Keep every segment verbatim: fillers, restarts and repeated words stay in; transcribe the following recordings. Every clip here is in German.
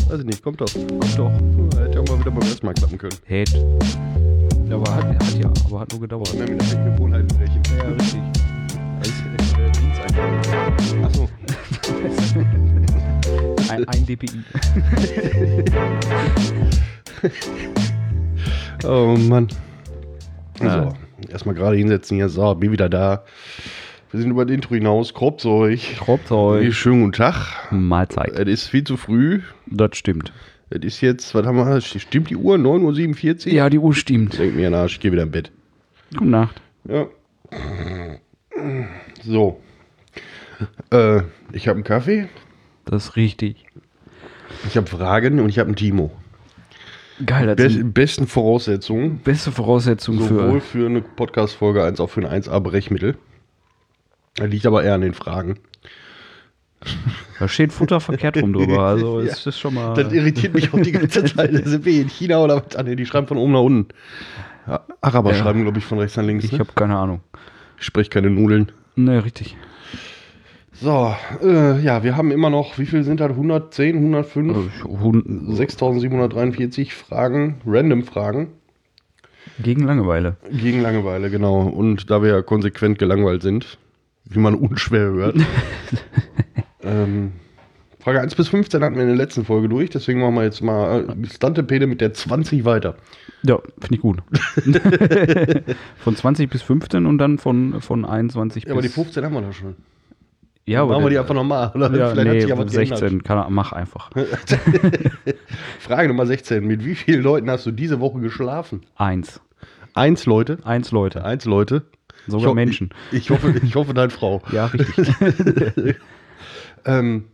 Weiß ich nicht, kommt doch. Kommt doch. Ja, hätte ja auch mal wieder beim ersten Mal klappen können. Hätte. Ja, aber hat, hat ja, aber hat nur gedauert. Wir haben mit der Gewohnheiten brechen. Ja, richtig. Das ist äh, Diensteinstellung. Achso. ein, ein D P I. Oh Mann. Ja. So, erstmal gerade hinsetzen hier. So, bin wieder da. Wir sind über das Intro hinaus. Kropzeug. Kropzeug. Schönen guten Tag. Mahlzeit. Es ist viel zu früh. Das stimmt. Es ist jetzt, was haben wir? Stimmt die Uhr? neun Uhr siebenundvierzig? Ja, die Uhr stimmt. Denk mir in den Arsch, ich gehe wieder im Bett. Gute Nacht. Ja. So. Äh, ich habe einen Kaffee. Das ist richtig. Ich habe Fragen und ich habe einen Timo. Geil, das Be sind besten Voraussetzungen. beste Voraussetzungen Sowohl für. für eine Podcast-Folge als auch für ein eins A Brechmittel. Das liegt aber eher an den Fragen. Da steht Futter verkehrt rum drüber. Also Ja. ist das schon mal. Das irritiert mich auch die ganze Zeit. Sind wir in China oder was? Ah, nee, die schreiben von oben nach unten. Ja, Araber Ja. schreiben, glaube ich, von rechts nach links. Ich Ne? habe keine Ahnung. Ich spreche keine Nudeln. Ne, richtig. So, äh, ja, wir haben immer noch, wie viel sind das? hundertzehn, hundertfünf? Also, Hund- sechstausendsiebenhundertdreiundvierzig Fragen, random Fragen Gegen Langeweile. gegen Langeweile, genau. Und da wir ja konsequent gelangweilt sind, wie man unschwer hört. ähm, Frage eins bis fünfzehn hatten wir in der letzten Folge durch, deswegen machen wir jetzt mal äh, Stantepede mit der zwanzig weiter. Ja, finde ich gut. Von zwanzig bis fünfzehn und dann von, von einundzwanzig Ja, aber die bis. fünfzern haben wir doch schon. Ja, aber Machen wir die der- einfach nochmal. Oder Ja, vielleicht hat sich nee, ja was sechzehn. geändert. Kann, er- mach einfach. Frage Nummer sechzehn. Mit wie vielen Leuten hast du diese Woche geschlafen? Eins. Eins Leute. Eins Leute. Eins Leute. Sogar Ich ho- Menschen. Ich, ich, hoffe, ich hoffe, deine Frau. Ja, richtig. Ähm,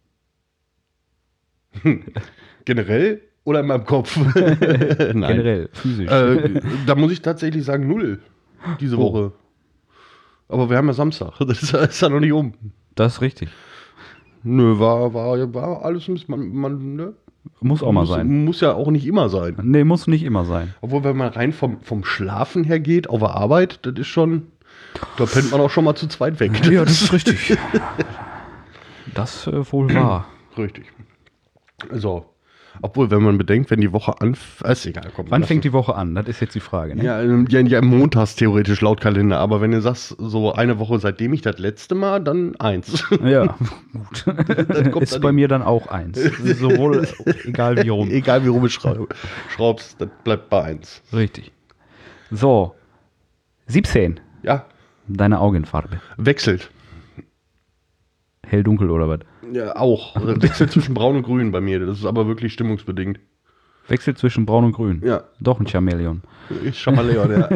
hm, generell oder in meinem Kopf? Nein. Generell, physisch. Äh, da muss ich tatsächlich sagen, null diese Oh. Woche. Aber wir haben ja Samstag. Das ist, ist ja noch nicht um. Das ist richtig. Nö, war, war, war alles ein bisschen. Man, man, ne? Muss auch mal muss, sein. Muss ja auch nicht immer sein. Nee, muss nicht immer sein. Obwohl, wenn man rein vom, vom Schlafen her geht, auf der Arbeit, das ist schon. Da pennt man auch schon mal zu zweit weg. Ja, das ist richtig. Das äh, wohl wahr. Richtig. So. Obwohl, wenn man bedenkt, wenn die Woche anfängt. Ist egal, komm. Wann lass fängt uns- die Woche an? Das ist jetzt die Frage. Ne? Ja, ähm, ja, ja, montags theoretisch laut Kalender. Aber wenn du sagst, so eine Woche seitdem ich das letzte Mal, dann eins. Ja, gut. kommt Ist dann bei die- mir dann auch eins. Sowohl, egal wie rum. Egal wie rum du schrau- schraubst, das bleibt bei eins. Richtig. So. siebzehn. Ja, Deine Augenfarbe. wechselt. Hell, dunkel oder was? Ja, auch. Wechselt zwischen braun und grün bei mir. Das ist aber wirklich stimmungsbedingt. Wechselt zwischen braun und grün. Ja. Doch ein Chamäleon. Ich Chamaleon, ja.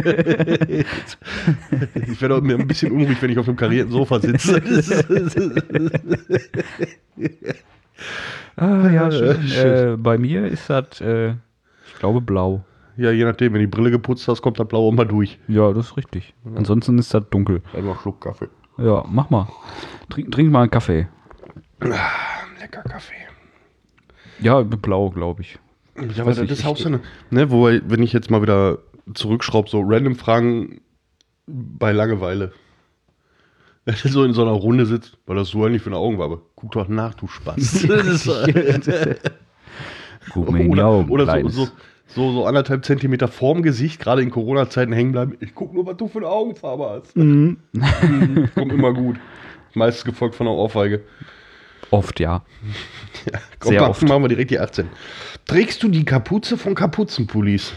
Ich werde auch mir ein bisschen unruhig, wenn ich auf einem karierten Sofa sitze. Ah, ja, schön. schön. Äh, bei mir ist das, äh, ich glaube, blau. Ja, je nachdem, wenn die Brille geputzt hast, kommt das Blau auch mal durch. Ja, das ist richtig. Ansonsten ist das dunkel. Dann noch einen Schluck Kaffee. Ja, mach mal. Trink, trink mal einen Kaffee. Lecker Kaffee. Ja, blau, glaube ich. Ja, aber weiß das nicht, ist auch ich- so eine, ne, wo, wenn ich jetzt mal wieder zurückschraube, so random Fragen bei Langeweile. Wenn du so in so einer Runde sitzt, weil das so eigentlich für eine Augenwabe. Guck doch nach, du Spaß. Das ist so- Guck mir in die oder Augen, oder so, Kleines. so, so, so anderthalb Zentimeter vorm Gesicht, gerade in Corona-Zeiten hängen bleiben. Ich guck nur, was du für eine Augenfarbe hast. Mhm. Kommt immer gut. Meist gefolgt von einer Ohrfeige. Oft, ja. Ja, komm, Sehr mach- oft. machen wir direkt die achtzehn. Trägst du die Kapuze von Kapuzenpullis?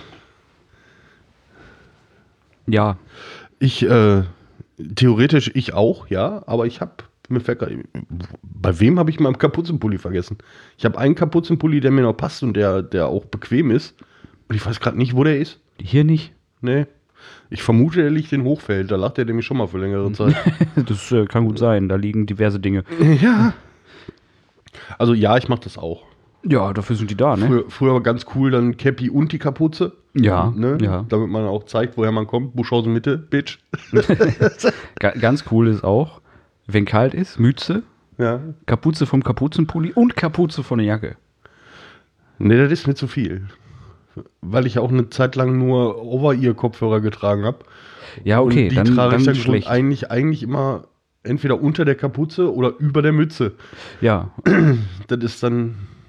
Ja, Ich, äh, theoretisch ich auch, ja, aber ich habe, mir fällt grad- bei wem habe ich meinen Kapuzenpulli vergessen? Ich habe einen Kapuzenpulli, der mir noch passt und der, der auch bequem ist. Und ich weiß gerade nicht, wo der ist. hier nicht. Nee. Ich vermute, der liegt in Hochfeld. Da lag der nämlich schon mal für längere Zeit. Das äh, kann gut sein. Da liegen diverse Dinge. Ja. Also ja, ich mache das auch. Ja, dafür sind die da, ne? Früher, früher war ganz cool dann Cappy und die Kapuze. Ja, Ne? ja. Damit man auch zeigt, woher man kommt. Buschhausen Mitte, Bitch. Ga ganz cool ist auch, wenn kalt ist, Mütze, Ja. Kapuze vom Kapuzenpulli und Kapuze von der Jacke. Nee, das ist mir zu viel. Weil ich auch eine Zeit lang nur Over-Ear-Kopfhörer getragen habe. Ja, okay, und die dann, trage ich dann dann schlecht. eigentlich, eigentlich immer entweder unter der Kapuze oder über der Mütze. Ja, Das ist dann,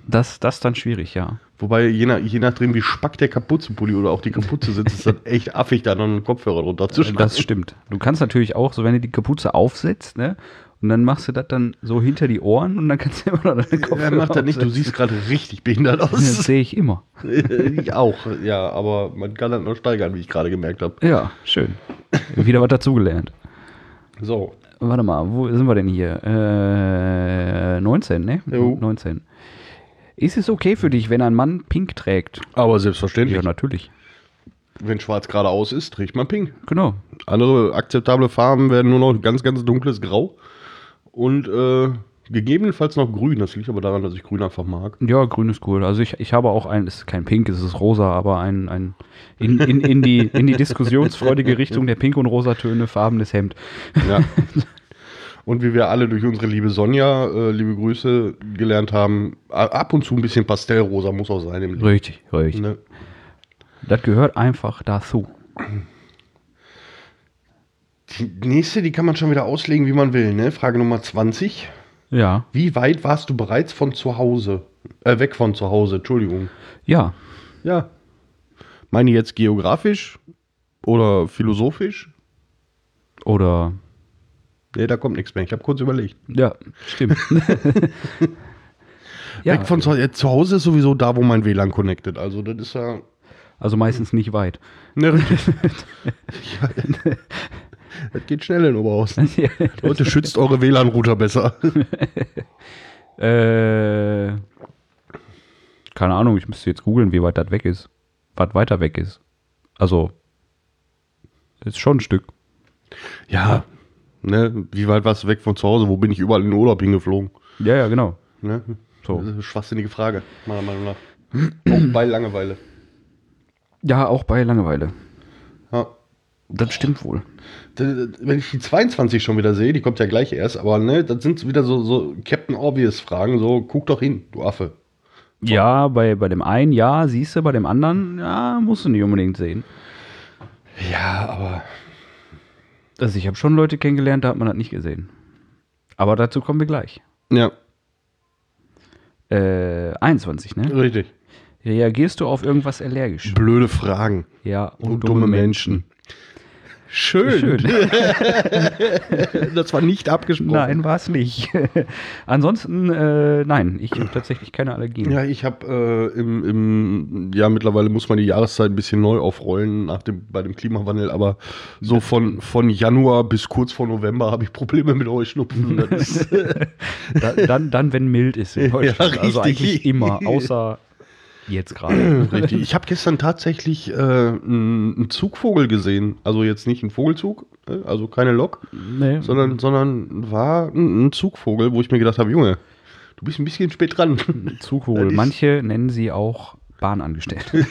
Das, das dann schwierig, ja. Wobei, je, nach, je nachdem, wie spack der Kapuzenpulli oder auch die Kapuze sitzt, ist das echt affig, da noch einen Kopfhörer drunter zu schneiden. Das stimmt. Du kannst natürlich auch, so wenn du die Kapuze aufsetzt, ne, und dann machst du das dann so hinter die Ohren und dann kannst du immer noch deine Kopfhörer Er macht das nicht, du aufsetzen. siehst gerade richtig behindert aus. Das sehe ich immer. Ich auch, ja, aber man kann das noch steigern, wie ich gerade gemerkt habe. Ja, schön. Wieder was dazugelernt. So. Warte mal, wo sind wir denn hier? Äh, neunzehn, ne? Jo. neunzehn. Ist es okay für dich, wenn ein Mann pink trägt? Aber selbstverständlich, Ja, natürlich. wenn schwarz geradeaus ist, trägt man pink. Genau. Andere akzeptable Farben werden nur noch ganz, ganz dunkles Grau und äh, gegebenenfalls noch grün. Das liegt aber daran, dass ich grün einfach mag. Ja, grün ist cool. Also ich, ich habe auch ein, es ist kein Pink, es ist rosa, aber ein, ein in, in, in, die, in die diskussionsfreudige Richtung der Pink- und Rosatöne farbenes Hemd. Ja. Und wie wir alle durch unsere liebe Sonja, äh, liebe Grüße, gelernt haben, a- ab und zu ein bisschen Pastellrosa muss auch sein im Leben. Richtig, richtig. Ne? Das gehört einfach dazu. Die nächste, die kann man schon wieder auslegen, wie man will. Ne? Frage Nummer zwanzig. Ja. Wie weit warst du bereits von zu Hause? Äh, weg von zu Hause, Entschuldigung. Ja. Ja. Meine ich jetzt geografisch oder philosophisch? Oder, Ne, da kommt nichts mehr. Ich habe kurz überlegt. ja, stimmt. ja, Weg von zu Hause. Ja, zu Hause ist sowieso da, wo mein W L A N connected. Also das ist ja... also meistens nicht weit. Ne, richtig. Ja, das geht schnell in Oberhausen. Leute, schützt eure W L A N-Router besser. äh, keine Ahnung, ich müsste jetzt googeln, wie weit das weg ist. Was weiter weg ist. Also, ist schon ein Stück. Ja, ne, wie weit warst du weg von zu Hause? Wo bin ich überall in den Urlaub hingeflogen? Ja, ja, genau. Ne? So. Das ist eine schwachsinnige Frage, meiner Meinung nach. Auch bei Langeweile. Ja, auch bei Langeweile. Ja. Das stimmt wohl. Wenn ich die zweiundzwanzig schon wieder sehe, die kommt ja gleich erst, aber ne, das sind wieder so, so Captain Obvious-Fragen, so, guck doch hin, du Affe. Ja, bei, bei dem einen ja, siehst du, bei dem anderen, ja, musst du nicht unbedingt sehen. Ja, aber... Also ich habe schon Leute kennengelernt, da hat man das nicht gesehen. Aber dazu kommen wir gleich. Ja, Äh, einundzwanzig, ne? richtig. Reagierst du auf irgendwas allergisch? Blöde Fragen. Ja, Und, dumme Menschen. Schön. Schön. Das war nicht abgesprochen. Nein, war es nicht. Ansonsten, äh, nein, ich habe tatsächlich keine Allergien. Ja, ich habe äh, im, im, ja, mittlerweile muss man die Jahreszeit ein bisschen neu aufrollen nach dem, bei dem Klimawandel, aber so von, von Januar bis kurz vor November habe ich Probleme mit Heuschnupfen. Das ist, Da, dann, dann, wenn mild ist in Deutschland. Ja, also richtig. eigentlich immer, außer jetzt gerade. richtig. Ich habe gestern tatsächlich äh, einen einen Zugvogel gesehen. Also jetzt nicht ein Vogelzug, äh, also keine Lok, Nee. sondern, sondern war ein, ein Zugvogel, wo ich mir gedacht habe, Junge, du bist ein bisschen spät dran. Zugvogel. Das ist- Manche nennen sie auch Bahnangestellte.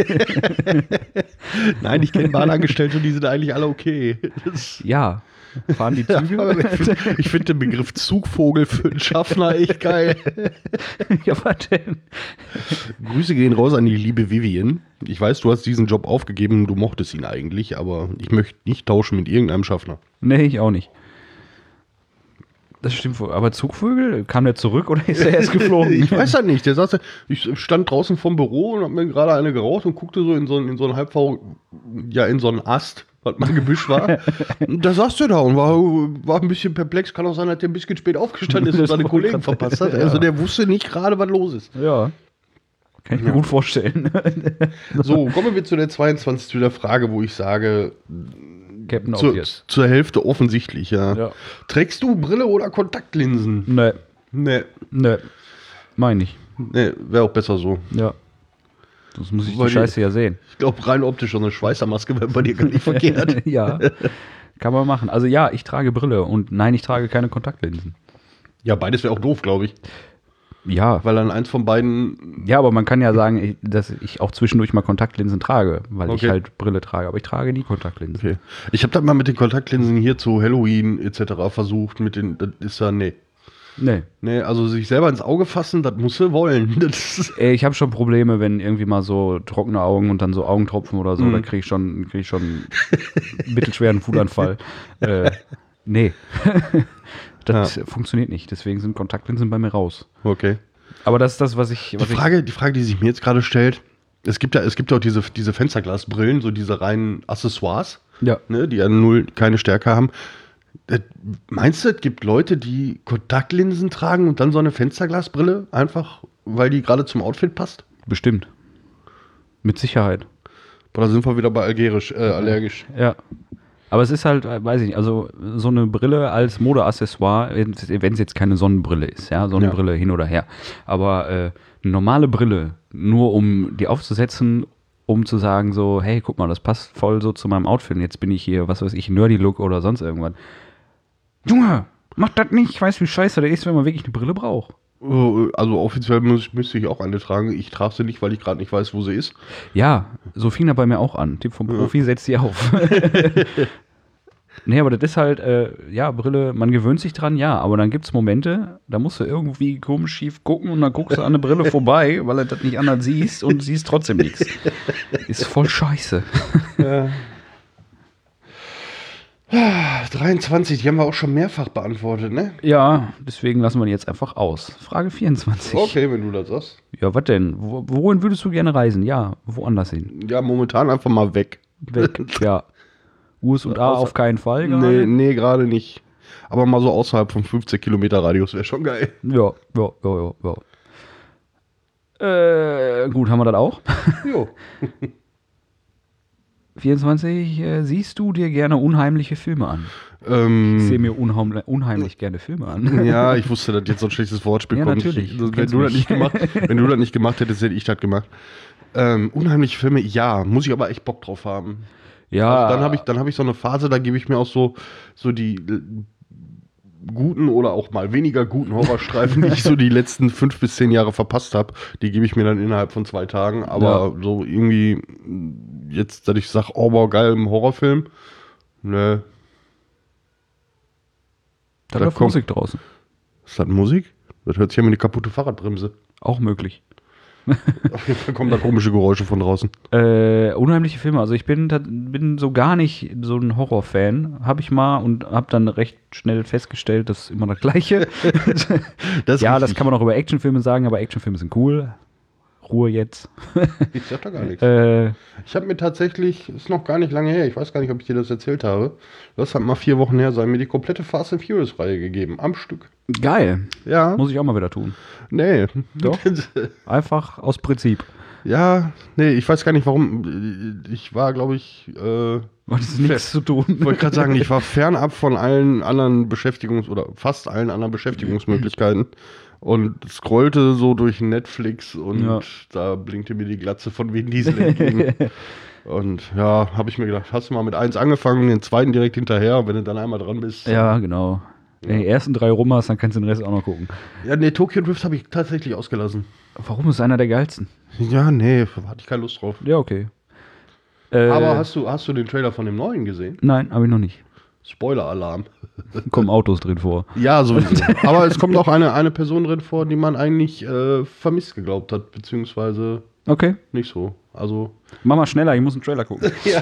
Nein, ich kenne Bahnangestellte und die sind eigentlich alle okay. Das, Ja, fahren die ja, Züge? aber ich finde ich find den Begriff Zugvogel für einen Schaffner echt geil. Ja, was denn? Grüße gehen raus an die liebe Vivian. Ich weiß, du hast diesen Job aufgegeben, du mochtest ihn eigentlich, aber ich möchte nicht tauschen mit irgendeinem Schaffner. Nee, ich auch nicht. Das stimmt wohl. Aber Zugvögel, kam der zurück oder ist er erst geflogen? Ich weiß das nicht. Der saß, ich stand draußen vom Büro und hab mir gerade eine geraucht und guckte so in so einen, in so einen halbvor, ja, in so einen Ast, was mal Gebüsch war. Und da saß der da und war, war ein bisschen perplex. Kann auch sein, dass der ein bisschen spät aufgestanden ist und Das seine wollte Kollegen ich grad verpasst sagen. hat. Also Ja. der wusste nicht gerade, was los ist. Ja. Kann ich mir Ja. gut vorstellen. So, kommen wir zu der zweiundzwanzig zu der Frage, wo ich sage, Captain zur, Obvious. zur Hälfte offensichtlich, ja. Ja. Trägst du Brille oder Kontaktlinsen? Nee, Nee, nee. Meine ich. nee, wäre auch besser so. Ja. Das muss ich Weil die die- Scheiße ja sehen. Ich glaube, rein optisch so eine Schweißermaske wäre bei dir gar nicht verkehrt. Ja. Kann man machen. Also ja, ich trage Brille und nein, ich trage keine Kontaktlinsen. Ja, beides wäre auch doof, glaube ich. Ja. Weil dann eins von beiden. Ja, aber man kann ja sagen, ich- dass ich auch zwischendurch mal Kontaktlinsen trage, weil Okay. ich halt Brille trage. Aber ich trage nie Kontaktlinsen. Okay. Ich habe das mal mit den Kontaktlinsen hier zu Halloween et cetera versucht. Mit den, das ist ja, nee. Nee. Nee, also sich selber ins Auge fassen, das musst du wollen. Das ist, Äh, Ich habe schon Probleme, wenn irgendwie mal so trockene Augen und dann so Augentropfen oder so, Mhm. da kriege ich schon, krieg ich schon mittelschweren Wutanfall. äh, nee. Das funktioniert nicht. Deswegen sind Kontaktlinsen bei mir raus. okay. Aber das ist das, was ich. Was die, Frage, die Frage, die sich mir jetzt gerade stellt, es gibt ja, es gibt ja auch diese, diese Fensterglasbrillen, so diese reinen Accessoires, Ja. ne, die ja null keine Stärke haben. Äh, Meinst du, es gibt Leute, die Kontaktlinsen tragen und dann so eine Fensterglasbrille, einfach weil die gerade zum Outfit passt? Ich, bestimmt. Mit Sicherheit. Boah, da sind wir wieder bei allergisch. Äh, allergisch. Ja. Aber es ist halt, äh, weiß ich nicht, also so eine Brille als Modeaccessoire, wenn es jetzt keine Sonnenbrille ist, ja, Sonnenbrille hin oder her. Aber äh, eine normale Brille, nur um die aufzusetzen, um zu sagen so, hey, guck mal, das passt voll so zu meinem Outfit. Und jetzt bin ich hier, was weiß ich, Nerdy-Look oder sonst irgendwas. Junge, mach das nicht. Ich weiß, wie scheiße das ist, wenn man wirklich eine Brille braucht. Äh, Also offiziell muss, müsste ich auch eine tragen. Ich trage sie nicht, weil ich gerade nicht weiß, wo sie ist. Ja, so fing er bei mir auch an. Tipp vom Profi, setzt sie auf. Nee, aber das ist halt, äh, ja, Brille, man gewöhnt sich dran, ja, aber dann gibt es Momente, da musst du irgendwie komisch schief gucken und dann guckst du an eine Brille vorbei, weil du das nicht anders siehst und siehst trotzdem nichts. Ist voll scheiße. Ja. dreiundzwanzig, die haben wir auch schon mehrfach beantwortet, ne? Ja, deswegen lassen wir die jetzt einfach aus. Frage vierundzwanzig. Okay, wenn du das sagst. Ja, was denn? Wo, wohin würdest du gerne reisen? Ja, woanders hin. Ja, momentan einfach mal weg. Weg, ja. U S A Außer- auf keinen Fall. Nee, gerade. nee, gerade nicht. Aber mal so außerhalb vom fünfzehn Kilometer Radius wäre schon geil. Ja, ja, ja, ja, ja. Äh, gut, haben wir das auch? Jo. vierundzwanzig, äh, siehst du dir gerne unheimliche Filme an? Ähm, Ich sehe mir unheimlich, unheimlich gerne Filme an. Ja, ich wusste, dass jetzt so ein schlechtes Wortspiel Ja, kommt. natürlich. Ich, Du wenn, kennst du das mich. nicht gemacht, wenn du das nicht gemacht hättest, hätte ich das gemacht. Ähm, unheimliche Filme, ja, muss ich aber echt Bock drauf haben. Ja, Also dann habe ich, dann hab ich so eine Phase, da gebe ich mir auch so, so die äh, guten oder auch mal weniger guten Horrorstreifen, die ich so die letzten fünf bis zehn Jahre verpasst habe, die gebe ich mir dann innerhalb von zwei Tagen. Aber so irgendwie jetzt, dass ich sage, oh wow, geil, im Horrorfilm, ne. da da läuft kommt- Musik draußen. Ist das Musik? Das hört sich an wie eine kaputte Fahrradbremse. Auch möglich. Auf jeden Fall kommen da komische Geräusche von draußen. Äh, unheimliche Filme. Also ich bin, tat- bin so gar nicht so ein Horrorfan. Habe ich mal und habe dann recht schnell festgestellt, das ist immer das Gleiche. Das ist Ja, das richtig. kann man auch über Actionfilme sagen, aber Actionfilme sind cool. Ruhe jetzt. Ich sag da gar nichts. Äh, Ich habe mir tatsächlich, ist noch gar nicht lange her, ich weiß gar nicht, ob ich dir das erzählt habe, das hat mal vier Wochen her sein, mir die komplette Fast and Furious Reihe gegeben, am Stück. geil. Ja, Muss ich auch mal wieder tun. nee. Doch. Einfach aus Prinzip. Ja, nee, ich weiß gar nicht warum. Ich war, glaube ich, äh, Weil es nichts zu tun. wollte gerade sagen, ich war fernab von allen anderen Beschäftigungs- oder fast allen anderen Beschäftigungsmöglichkeiten und scrollte so durch Netflix und Ja. da blinkte mir die Glatze von Vin Diesel entgegen. Und ja, habe ich mir gedacht, hast du mal mit eins angefangen, den zweiten direkt hinterher, wenn du dann einmal dran bist. Ja, genau. Wenn du die ersten drei rum hast, dann kannst du den Rest auch noch gucken. Ja, nee, Tokyo Drift habe ich tatsächlich ausgelassen. Warum ist einer der geilsten? Ja, nee, hatte ich keine Lust drauf. Ja, okay. Äh, Aber hast du, hast du den Trailer von dem neuen gesehen? Nein, habe ich noch nicht. Spoiler-Alarm. Kommen Autos drin vor. Ja, sowieso. Aber es kommt auch eine, eine Person drin vor, die man eigentlich äh, vermisst geglaubt hat, beziehungsweise Okay. nicht so. Also. Mach mal schneller, ich muss einen Trailer gucken. Ja.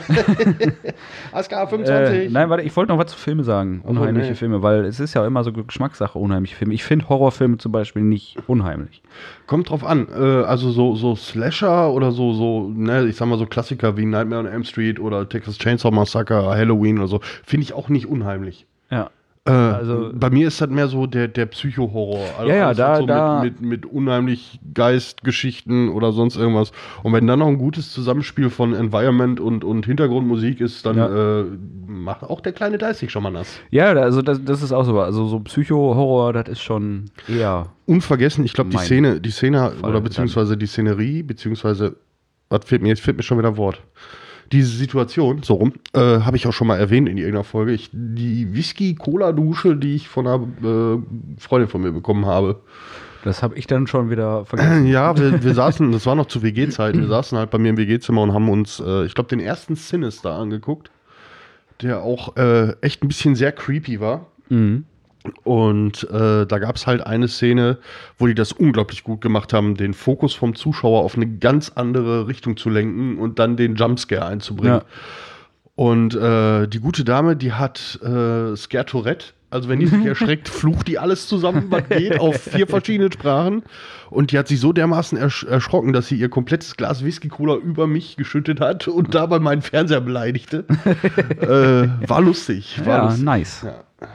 Aska äh, fünfundzwanzig. nein, warte, ich wollte noch was zu Filme sagen. Unheimliche nee. Filme, weil es ist ja immer so Geschmackssache, unheimliche Filme. Ich finde Horrorfilme zum Beispiel nicht unheimlich. Kommt drauf an. Äh, also so, so Slasher oder so, so, ne, ich sag mal so Klassiker wie Nightmare on Elm Street oder Texas Chainsaw Massacre, Halloween oder so, finde ich auch nicht unheimlich. Ja. Äh, Also- bei mir ist das mehr so der, der Psycho-Horror. Also Ja, ja, alles, da- was so da- Mit, mit, mit unheimlich Geistgeschichten oder sonst irgendwas. Und wenn dann noch ein gutes Zusammenspiel von Environment und, und Hintergrundmusik ist, dann Ja. äh, macht auch der kleine Dice sich schon mal nass. Ja, also das, das ist auch so. Also so Psycho-Horror, das ist schon eher. Unvergessen, ich glaube, die Mein Szene, die Szene Fall oder beziehungsweise die Szenerie, beziehungsweise, was fehlt mir jetzt, fehlt mir schon wieder ein Wort. Diese Situation, so rum, äh, habe ich auch schon mal erwähnt in irgendeiner Folge. Ich, die Whisky-Cola-Dusche, die ich von einer äh, Freundin von mir bekommen habe. Das habe ich dann schon wieder vergessen. Ja, wir, wir saßen, das war noch zu W G-Zeiten, wir saßen halt bei mir im W G-Zimmer und haben uns, äh, ich glaube, den ersten Sinister angeguckt, der auch äh, echt ein bisschen sehr creepy war. Mhm. Und äh, da gab es halt eine Szene, wo die das unglaublich gut gemacht haben, den Fokus vom Zuschauer auf eine ganz andere Richtung zu lenken und dann den Jumpscare einzubringen. Ja. Und äh, die gute Dame, die hat äh, Scare Tourette, Also wenn die sich erschreckt, flucht die alles zusammen, was geht, auf vier verschiedenen Sprachen. Und die hat sich so dermaßen ersch erschrocken, dass sie ihr komplettes Glas Whisky-Cola über mich geschüttet hat und dabei meinen Fernseher beleidigte. äh, war lustig. War Ja, lustig. nice. Ja.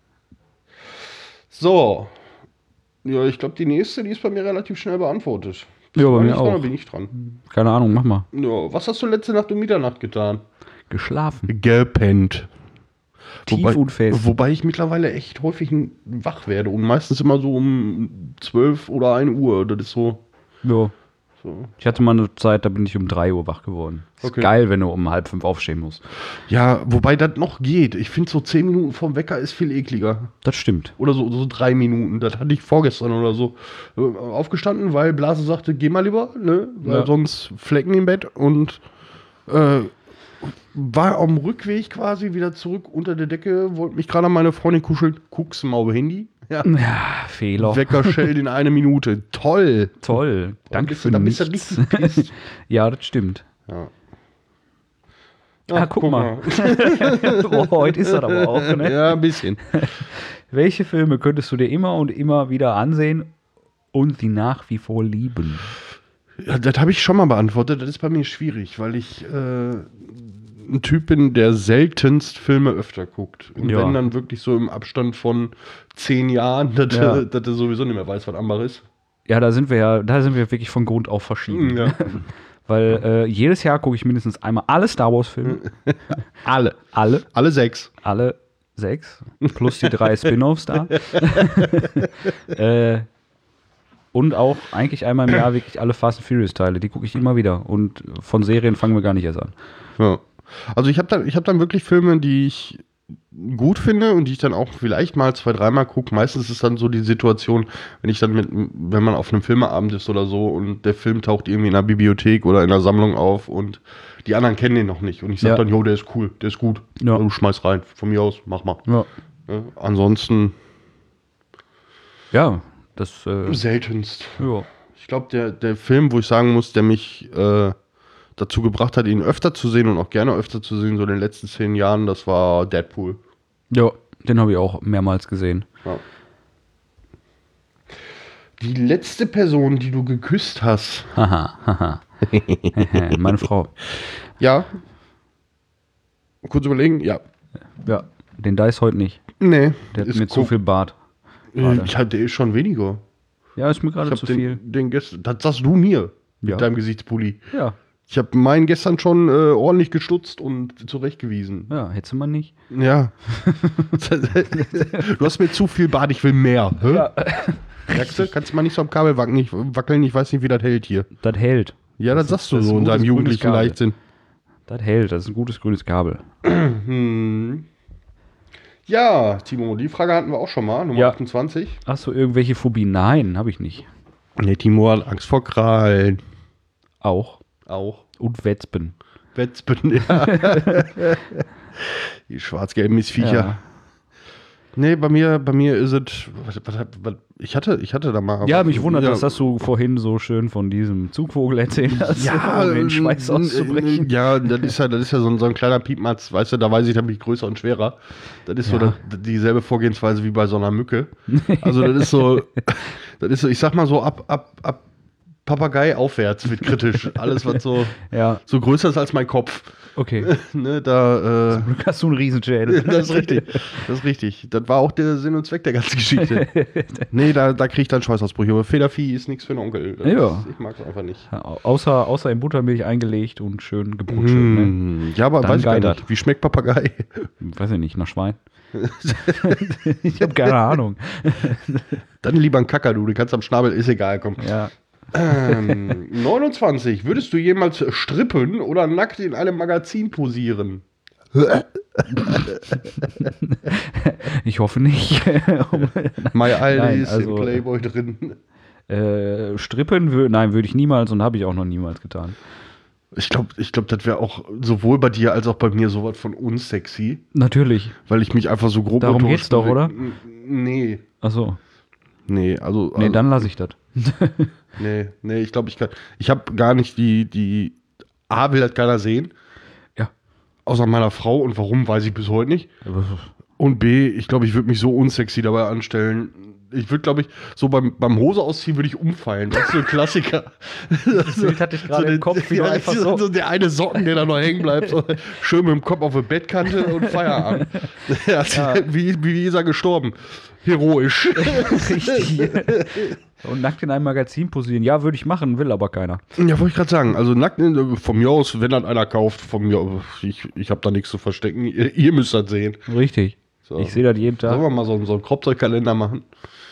So. Ja, ich glaube, die nächste, die ist bei mir relativ schnell beantwortet. Ja, bei Bin mir ich dran oder auch. bin ich dran? Keine Ahnung, mach mal. Ja, was hast du letzte Nacht um Mitternacht getan? Geschlafen. Gepennt. Tief Wobei, und fest. wobei ich mittlerweile echt häufig wach werde und meistens immer so um zwölf oder ein Uhr. Das ist so. Ja. so. Ich hatte mal eine Zeit, da bin ich um drei Uhr wach geworden. Ist Okay. geil, wenn du um halb fünf aufstehen musst. Ja, wobei das noch geht. Ich finde so zehn Minuten vorm Wecker ist viel ekliger. Das stimmt. Oder so, so drei Minuten. Das hatte ich vorgestern oder so. Äh, Aufgestanden, weil Blase sagte, geh mal lieber, ne? Weil Ja. sonst Flecken im Bett und äh, war am Rückweg quasi wieder zurück unter der Decke, wollte mich gerade an meine Freundin kuscheln. Guckst mal auf Handy. Ja. Ja, Fehler. Wecker schellt in eine Minute. Toll. Toll. Danke bist für du- dann bist du nichts. richtig pisst. Ja, das stimmt. Ja. Ah, guck mal. Oh, heute ist das aber auch, ne? Ja, ein bisschen. Welche Filme könntest du dir immer und immer wieder ansehen und sie nach wie vor lieben? Ja, das habe ich schon mal beantwortet. Das ist bei mir schwierig, weil ich äh, ein Typ bin, der seltenst Filme öfter guckt. Und Ja. wenn dann wirklich so im Abstand von zehn Jahren, dass, Ja. er, dass er sowieso nicht mehr weiß, was Amber ist. Ja, da sind wir ja, da sind wir wirklich von Grund auf verschieden. Ja. Weil äh, jedes Jahr gucke ich mindestens einmal alle Star Wars Filme. Alle. Alle, Alle sechs. alle sechs. Plus die drei Spin-offs da. äh, und auch eigentlich einmal im Jahr wirklich alle Fast and Furious Teile. Die gucke ich immer wieder. Und von Serien fangen wir gar nicht erst an. Ja. Also ich habe dann, ich hab dann wirklich Filme, die ich gut finde und die ich dann auch vielleicht mal zwei, dreimal gucke. Meistens ist dann so die Situation, wenn ich dann mit, wenn man auf einem Filmeabend ist oder so und der Film taucht irgendwie in einer Bibliothek oder in einer Sammlung auf und die anderen kennen den noch nicht. Und ich sage Ja. dann, jo, der ist cool, der ist gut. Ja. Du schmeiß rein, von mir aus, mach mal. Ja, Ja, ansonsten ja das. Äh, seltenst. ja. Ich glaube, der, der Film, wo ich sagen muss, der mich äh, dazu gebracht hat, ihn öfter zu sehen und auch gerne öfter zu sehen, so in den letzten zehn Jahren, das war Deadpool. ja, den habe ich auch mehrmals gesehen. Ja. Die letzte Person, die du geküsst hast. Haha, haha. Meine Frau. Ja. Kurz überlegen, ja. Ja, den Dice heute nicht. Nee. Der hat ist mir zu guck- viel Bart. Äh, Ich hatte eh schon weniger. Ja, ist mir Ich gerade hab zu den, viel. den gestern, das sagst du mir mit Ja. deinem Gesichtspulli. Ja, Ich habe meinen gestern schon äh, ordentlich gestutzt und zurechtgewiesen. ja, hättest du mal nicht. Ja. Du hast mir zu viel Bart, ich will mehr. Hä? Ja, Merkst du? Kannst du mal nicht so am Kabel wackeln, ich, wackeln, ich weiß nicht, wie das hält hier. das hält. Ja, das, Das sagst du ist- das ist so ein in deinem gutes jugendlichen grünes Kabel. Leichtsinn. Das hält, das ist ein gutes grünes Kabel. Hm. Ja, Timo, die Frage hatten wir auch schon mal, Nummer Ja. achtundzwanzig. Hast du irgendwelche Phobien? Nein, habe ich nicht. Nee, Timo hat Angst vor Krallen. Auch. Auch. Und Wespen. Wetzben, ja. Die schwarz-gelben Missviecher. Ja. Nee, bei mir, bei mir ist es. Was, was, was, ich, hatte, ich hatte da mal. Ja, mich wundert, ja, dass das du vorhin so schön von diesem Zugvogel erzählt hast. Ja, um den Schweiß äh, auszubrechen. äh, ja, das ist ja, das ist ja so ein, so ein kleiner Piepmatz, weißt du, da weiß ich, da bin ich größer und schwerer. Das ist so Ja. das, dieselbe Vorgehensweise wie bei so einer Mücke. Also das ist so, das ist so, ich sag mal so, ab, ab, ab Papagei aufwärts wird kritisch. Alles, was so, Ja, so größer ist als mein Kopf. okay. Ne, da, äh, Glück hast du einen Riesenschädel. das ist richtig. Das ist richtig. Das war auch der Sinn und Zweck der ganzen Geschichte. Nee, da, da krieg ich dann Schweißausbrüche. Aber Federvieh ist nichts für einen Onkel. Das Ja. ist, ich mag es einfach nicht. Ja, außer, außer in Buttermilch eingelegt und schön gebrutscht. Ne? Hm, ja, aber Dann weiß ich gar geitert. nicht. Wie schmeckt Papagei? Weiß ich nicht, nach Schwein. Ich habe keine Ahnung. Dann lieber ein Kakadu, du kannst am Schnabel, ist egal, komm. Ja. Ähm, neunundzwanzig. Würdest du jemals strippen oder nackt in einem Magazin posieren? Ich hoffe nicht. My Aldi Nein, ist also- im Playboy drin. äh, strippen, wür nein, würde ich niemals und habe ich auch noch niemals getan. Ich glaube, ich glaub, das wäre auch sowohl bei dir als auch bei mir sowas von unsexy, Natürlich. weil ich mich einfach so grob Darum motorisch geht's doch, bewege. oder? N- Nee, Achso. nee, also. Nee, also, dann lasse ich das. Nee, nee, ich glaube, ich kann. Ich habe gar nicht die, die. A, will das keiner sehen. Ja. Außer meiner Frau und warum, weiß ich bis heute nicht. Aber Und B, ich glaube, ich würde mich so unsexy dabei anstellen. Ich würde, glaube ich, so beim, beim Hose ausziehen würde ich umfallen. Das ist so ein Klassiker. Das Bild hatte ich gerade so im Kopf, wie ja, du einfach so. so. so der eine Socken, der da noch hängen bleibt. So schön mit dem Kopf auf der Bettkante und Feierabend. Ja, Ja. Wie, wie ist er gestorben? Heroisch. Richtig. Und nackt in einem Magazin posieren. Ja, würde ich machen, will aber keiner. Ja, wollte ich gerade sagen. Also nackt, von mir aus, wenn dann einer kauft, von mir aus, ich, ich habe da nichts zu verstecken. Ihr, ihr müsst das sehen. Richtig. So. Ich sehe das jeden Sollen Tag. wir mal so, so einen Kropfzeugkalender machen?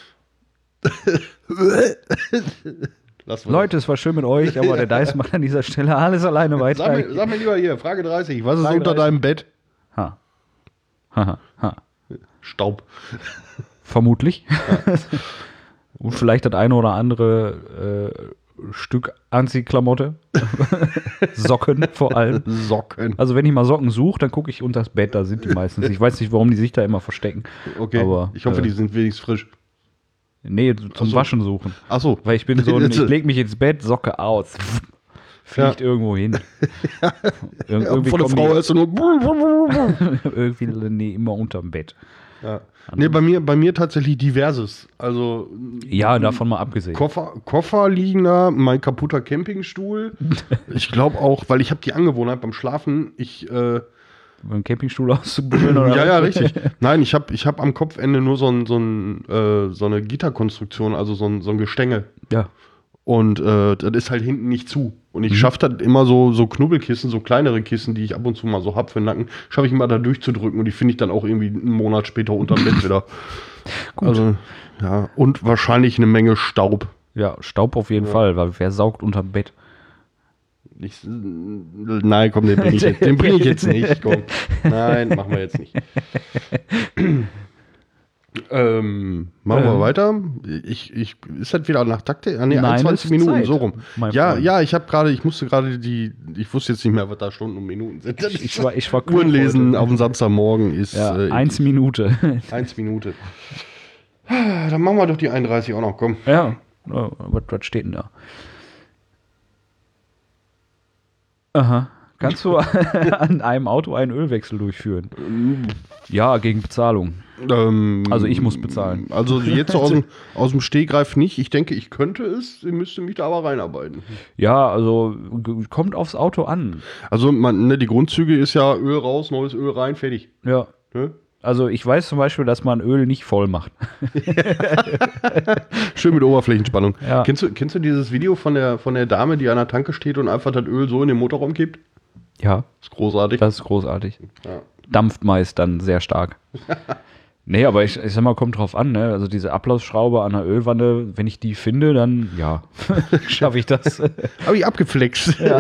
Lassen wir Leute, es war schön mit euch, aber der Dice macht an dieser Stelle alles alleine das. Sag weiter. mir, sag mir lieber hier, Frage dreißig. Was Frage ist unter dreißig. deinem Bett? Ha. Ha, ha. Staub. Vermutlich. Und vielleicht das eine oder andere äh, Stück Anziehklamotte. Socken vor allem. Socken. Also wenn ich mal Socken suche, dann gucke ich unter das Bett, da sind die meistens. Ich weiß nicht, warum die sich da immer verstecken. Okay, Aber, ich hoffe, äh, die sind wenigstens frisch. Nee, zum Ach so. Waschen suchen. Ach so. Weil ich bin so, ein, ich leg mich ins Bett, Socke aus. Fliegt irgendwo hin. Ir Ja, irgendwie von der kommen Frau die, ist nur. irgendwie nee, immer unterm Bett. Ja. Nee, bei mir, bei mir tatsächlich diverses. Also Ja, davon mal abgesehen. Koffer, Koffer liegen da, mein kaputter Campingstuhl. Ich glaube auch, weil ich habe die Angewohnheit beim Schlafen, ich äh, Beim Campingstuhl auszubuddeln oder ja, ja, was? richtig. Nein, ich habe ich hab am Kopfende nur so, ein, so, ein, äh, so eine Gitterkonstruktion, also so ein, so ein Gestänge. Ja. Und äh, das ist halt hinten nicht zu. Und ich Mhm. schaffe das immer so, so Knubbelkissen, so kleinere Kissen, die ich ab und zu mal so hab für den Nacken, schaffe ich immer da durchzudrücken und die finde ich dann auch irgendwie einen Monat später unterm Bett wieder. Gut. Also, ja, und wahrscheinlich eine Menge Staub. Ja, Staub auf jeden Ja. Fall, weil wer saugt unterm Bett? Ich, nein, komm, den bringe ich, jetzt- den bring ich jetzt nicht. Komm. Nein, machen wir jetzt nicht. ähm, machen wir Ähm. weiter. Ich, ich, ist das wieder nach Taktik? Ah, nee, Nein, einundzwanzig ist Minuten, Zeit, so rum. mein Ja, Freund. ja, ich habe gerade, ich musste gerade die, ich wusste jetzt nicht mehr, was da Stunden und Minuten sind. Ich war, ich war klug Uhrenlesen heute. auf dem Samstagmorgen ist Ja, äh, eins Minute. eins Minute. Dann machen wir doch die einunddreißig auch noch, komm. Ja, oh, was, was steht denn da? Aha. Kannst du an einem Auto einen Ölwechsel durchführen? Ja, gegen Bezahlung. Ähm, Also ich muss bezahlen. Also jetzt so aus dem, aus dem Stehgreif nicht. Ich denke, ich könnte es, ich müsste mich da aber reinarbeiten. Ja, also g- kommt aufs Auto an. Also man, ne, die Grundzüge ist ja Öl raus, neues Öl rein, fertig. Ja. Ne? Also ich weiß zum Beispiel, dass man Öl nicht voll macht. Schön mit Oberflächenspannung. Ja. Kennst du, kennst du dieses Video von der, von der Dame, die an der Tanke steht und einfach das Öl so in den Motorraum kippt? Ja, ist großartig. das ist großartig. Ja. Dampft meist dann sehr stark. Nee, aber ich, ich sag mal, kommt drauf an, ne? Also diese Ablassschraube an der Ölwanne, wenn ich die finde, dann ja, schaffe ich das. Hab ich abgeflext. Ja.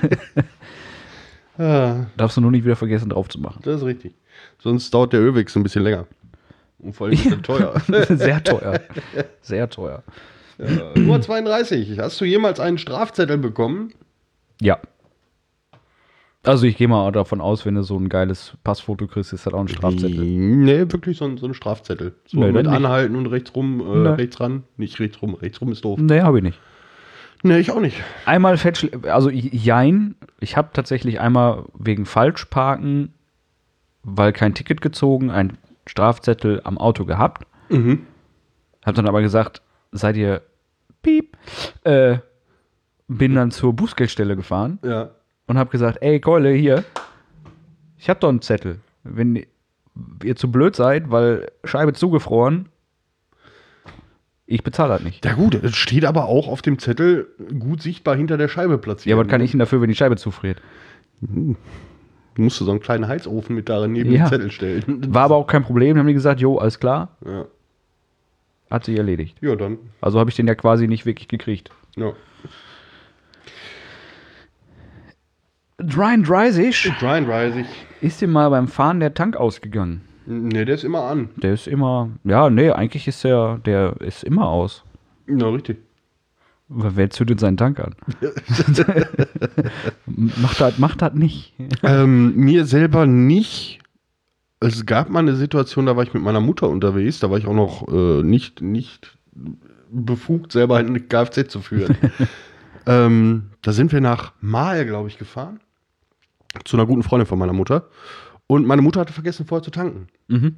Ah, Darfst du nur nicht wieder vergessen, drauf zu machen. das ist richtig. Sonst dauert der Ölwechsel ein bisschen länger. Und vor allem ist er teuer. Sehr teuer. Sehr teuer. Ja, Nummer zweiunddreißig. Hast du jemals einen Strafzettel bekommen? Ja. Also ich gehe mal davon aus, wenn du so ein geiles Passfoto kriegst, ist das auch ein Strafzettel. Nee, wirklich so ein, so ein Strafzettel. So Nee, mit dann nicht. Anhalten und rechts rum, äh, Nee. rechts ran. Nicht rechts rum, rechts rum ist doof. Nee, habe ich nicht. Nee, ich auch nicht. Einmal fetch, also jein, ich habe tatsächlich einmal wegen Falschparken, weil kein Ticket gezogen, einen Strafzettel am Auto gehabt. Mhm. Hab dann aber gesagt, seid ihr piep, äh, bin dann zur Bußgeldstelle gefahren Ja. und hab gesagt, ey Keule, hier, ich hab doch einen Zettel. Wenn ihr zu blöd seid, weil Scheibe zugefroren, ich bezahle das nicht. Ja gut, es steht aber auch auf dem Zettel gut sichtbar hinter der Scheibe platziert. Ja, was kann ich denn dafür, wenn die Scheibe zufriert? Du musst so einen kleinen Heizofen mit darin neben Ja. den Zettel stellen. War aber auch kein Problem, haben die gesagt, jo, alles klar, Ja, hat sich erledigt. ja dann. Also habe ich den ja quasi nicht wirklich gekriegt. Ja. dreiunddreißig dreiunddreißig. ist dir mal beim Fahren der Tank ausgegangen. Nee, der ist immer an. Der ist immer, ja, nee, eigentlich ist der, der ist immer aus. Ja, richtig. Weil wer zündet seinen Tank an? macht das macht das nicht. ähm, mir selber nicht. Es gab mal eine Situation, da war ich mit meiner Mutter unterwegs, da war ich auch noch äh, nicht, nicht befugt, selber eine Kfz zu führen. ähm, da sind wir nach Mahl, glaube ich, gefahren. Zu einer guten Freundin von meiner Mutter. Und meine Mutter hatte vergessen, vorher zu tanken. Mhm.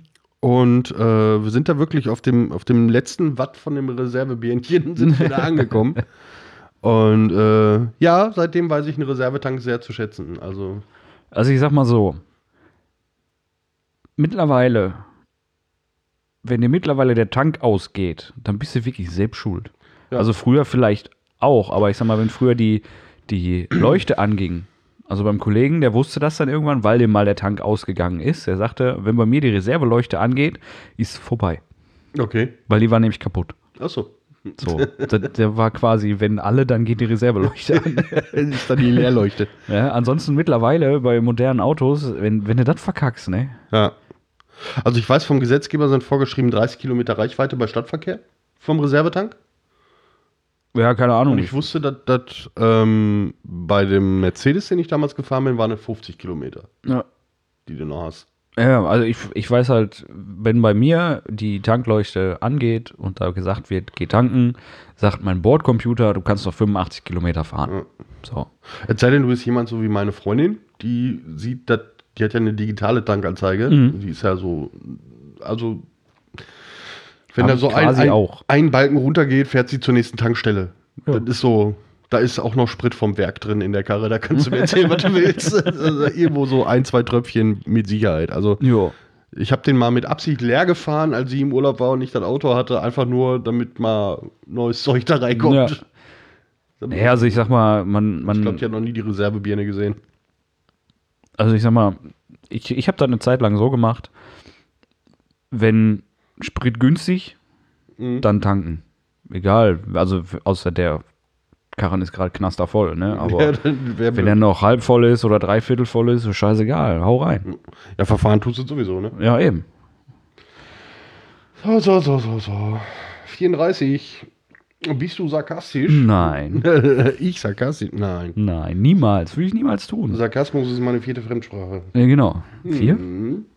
Und äh, wir sind da wirklich auf dem, auf dem letzten Watt von dem Reservebierchen sind wir da angekommen. Und äh, ja, seitdem weiß ich einen Reservetank sehr zu schätzen. Also, Also ich sag mal so, mittlerweile, wenn dir mittlerweile der Tank ausgeht, dann bist du wirklich selbst schuld. Ja. Also früher vielleicht auch, aber ich sag mal, wenn früher die, die Leuchte anging, also beim Kollegen, der wusste das dann irgendwann, weil dem mal der Tank ausgegangen ist. Der sagte, wenn bei mir die Reserveleuchte angeht, ist vorbei. okay. Weil die war nämlich kaputt. Achso. So, der, der war quasi, wenn alle, dann geht die Reserveleuchte an. Ist dann die Leerleuchte. Ja, ansonsten mittlerweile bei modernen Autos, wenn, wenn du das verkackst, ne? Ja. Also ich weiß, vom Gesetzgeber sind vorgeschrieben dreißig Kilometer Reichweite bei Stadtverkehr vom Reservetank. Ja, keine Ahnung. Und ich wusste, dass das ähm, bei dem Mercedes, den ich damals gefahren bin, waren es fünfzig Kilometer, Ja. die du noch hast. Ja, also ich, ich weiß halt, wenn bei mir die Tankleuchte angeht und da gesagt wird, geh tanken, sagt mein Bordcomputer, du kannst noch fünfundachtzig Kilometer fahren. Ja. So. Es sei denn, du bist jemand so wie meine Freundin, die sieht, dass die hat ja eine digitale Tankanzeige. Mhm. Die ist ja so, also wenn Hab da ich so ein, quasi ein, auch. ein Balken runtergeht, fährt sie zur nächsten Tankstelle. Ja. Das ist so, da ist auch noch Sprit vom Werk drin in der Karre, da kannst du mir erzählen, was du willst. Also irgendwo so ein, zwei Tröpfchen mit Sicherheit. Also Jo. ich habe den mal mit Absicht leer gefahren, als sie im Urlaub war und ich das Auto hatte, einfach nur, damit mal neues Zeug da reinkommt. Ja. Naja, also ich sag mal, man, man Ich glaube, ich habe noch nie die Reservebirne gesehen. also ich sag mal, ich, ich habe da eine Zeit lang so gemacht, wenn Sprit günstig, Mhm. dann tanken. Egal, also außer der Karren ist gerade knastervoll, ne? Aber Ja, dann wär wenn er noch halb voll ist oder dreiviertel voll ist, ist scheißegal, hau rein. ja, verfahren tust du sowieso, ne? Ja, eben. So, so, so, so, so. vierunddreißig. Bist du sarkastisch? Nein, Ich sarkastisch? Nein. nein, niemals, würde ich niemals tun. Sarkasmus ist meine vierte Fremdsprache. Ja, genau. Vier? Mhm.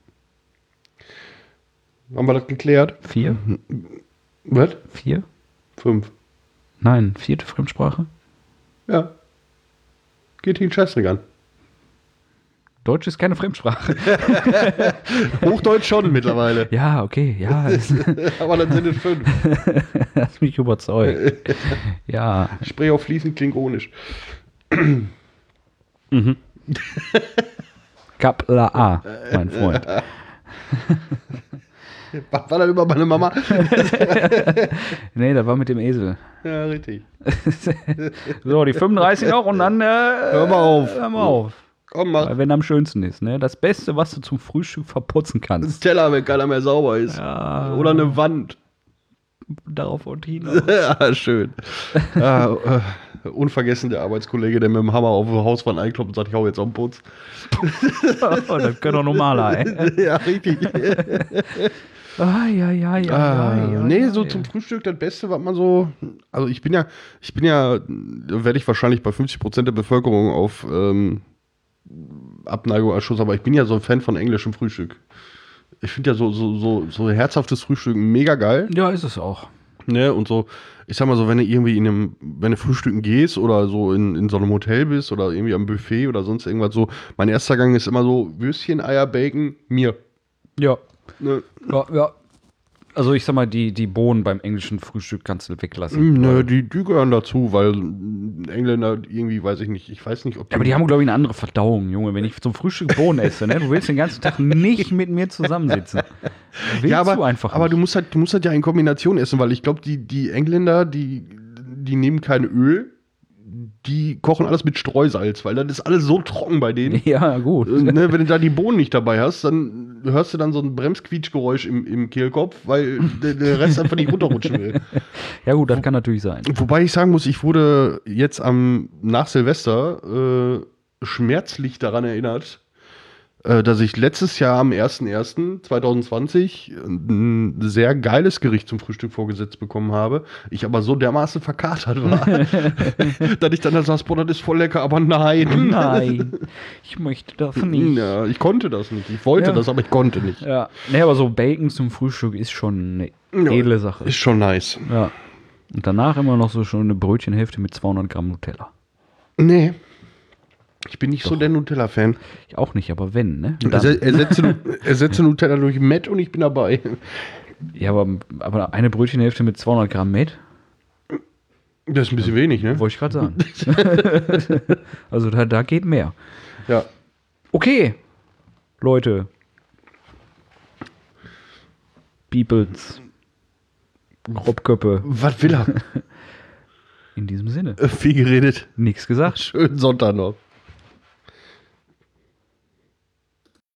Haben wir das geklärt? Vier? Was? Vier? Fünf. Nein, vierte Fremdsprache? Ja. Geht den Scheißdreck an. Deutsch ist keine Fremdsprache. Hochdeutsch schon mittlerweile. Ja, okay, ja. das- Aber dann sind es fünf. Hast mich überzeugt. Ja. Ich spreche auch fließend klingonisch. Kapla A, mein Freund. Was war da über meine Mama? Nee, das war mit dem Esel. Ja, richtig. So, die fünfunddreißig noch und dann. Äh, hör mal auf. Hör mal auf. Komm, mach Weil wenn am schönsten ist, ne? Das Beste, was du zum Frühstück verputzen einen kannst. Teller, wenn keiner mehr sauber ist. Ja. Oder eine Wand. Darauf und hinaus. Ja, schön. ah, äh, unvergessen der Arbeitskollege, der mit dem Hammer auf die Hauswand einkloppt und sagt, ich hau jetzt auf den Putz. Oh, das können doch normaler, ey. Ja, richtig. Ah, ja, ja, ja. Ah, ja, ja, nee, ja, so ja. zum Frühstück das Beste, was man so. Also ich bin ja, ich bin ja, da werde ich wahrscheinlich bei fünfzig Prozent der Bevölkerung auf ähm, Abneigung erschossen, aber ich bin ja so ein Fan von englischem Frühstück. Ich finde ja so, so, so, so herzhaftes Frühstück mega geil. Ja, ist es auch. Ne? Und so, ich sag mal so, wenn du irgendwie in einem, wenn du frühstücken gehst oder so in, in so einem Hotel bist oder irgendwie am Buffet oder sonst irgendwas so, mein erster Gang ist immer so Würstchen, Eier, Bacon, mir. Ja. Ne? Ja, ja. Also ich sag mal, die, die Bohnen beim englischen Frühstück kannst du weglassen. Nö, die, die gehören dazu, weil Engländer irgendwie, weiß ich nicht, ich weiß nicht, ob Ja, aber die haben, glaube ich, eine andere Verdauung, Junge. Wenn ich zum Frühstück Bohnen esse, ne? Du willst den ganzen Tag nicht mit mir zusammensitzen. Willst ja, aber, du einfach aber nicht. du musst halt, du musst halt ja in Kombination essen, weil ich glaube, die, die Engländer, die, die nehmen kein Öl, die kochen alles mit Streusalz, weil das ist alles so trocken bei denen. Ja, gut. Äh, ne, wenn du da die Bohnen nicht dabei hast, dann hörst du dann so ein Bremsquietschgeräusch im, im Kehlkopf, weil der, der Rest einfach nicht runterrutschen will. Ja, gut, das kann natürlich sein. Wobei ich sagen muss, ich wurde jetzt am nach Silvester äh, schmerzlich daran erinnert, äh, dass ich letztes Jahr am ersten ersten zweitausendzwanzig ein sehr geiles Gericht zum Frühstück vorgesetzt bekommen habe. Ich aber so dermaßen verkatert war, dass ich dann da saß, boah, das ist voll lecker, aber nein. Nein, ich möchte das nicht. Ja, ich konnte das nicht. Ich wollte Ja. das, aber ich konnte nicht. Ja, nee, aber so Bacon zum Frühstück ist schon eine Ja, edle Sache. Ist schon nice. Ja. Und danach immer noch so schon eine Brötchenhälfte mit zweihundert Gramm Nutella. Nee. Ich bin nicht Doch. so der Nutella-Fan. Ich auch nicht, aber wenn, ne? Dann. Also ersetze, ersetze Nutella durch Met und ich bin dabei. Ja, aber, aber eine Brötchenhälfte mit zweihundert Gramm Met, Das ist ein bisschen wenig, ne? wollte ich gerade sagen. Also da, da geht mehr. Ja. Okay, Leute. Peoples. Kropköppe. Was will er? In diesem Sinne. Viel geredet. Nichts gesagt. Schönen Sonntag noch.